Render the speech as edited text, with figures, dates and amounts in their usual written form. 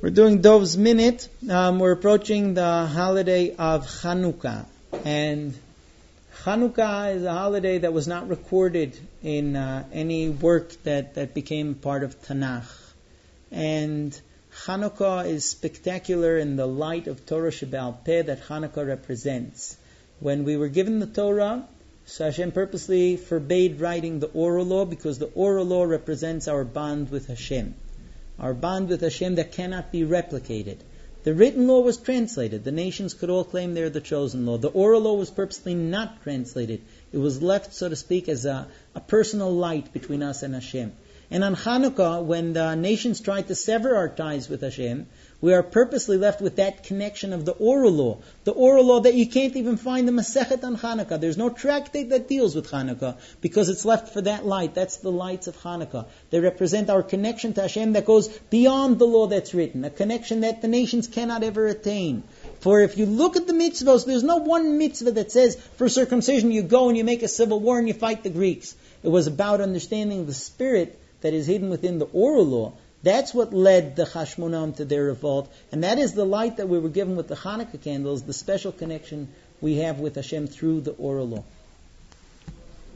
We're doing Dov's Minute. We're approaching the holiday of Chanukah. And Chanukah is a holiday that was not recorded in any work that became part of Tanakh. And Chanukah is spectacular in the light of Torah Sheba'al Peh that Chanukah represents. When we were given the Torah, so Hashem purposely forbade writing the oral law because the oral law represents our bond with Hashem. Our bond with Hashem that cannot be replicated. The written law was translated. The nations could all claim they're the chosen law. The oral law was purposely not translated. It was left, so to speak, as a personal light between us and Hashem. And on Chanukah, when the nations tried to sever our ties with Hashem, we are purposely left with that connection of the oral law. The oral law that you can't even find the Masechet on Chanukah. There's no tractate that deals with Chanukah because it's left for that light. That's the lights of Chanukah. They represent our connection to Hashem that goes beyond the law that's written. A connection that the nations cannot ever attain. For if you look at the mitzvahs, there's no one mitzvah that says for circumcision you go and you make a civil war and you fight the Greeks. It was about understanding the spirit that is hidden within the oral law. That's what led the Hashmonam to their revolt. And that is the light that we were given with the Hanukkah candles, the special connection we have with Hashem through the oral law.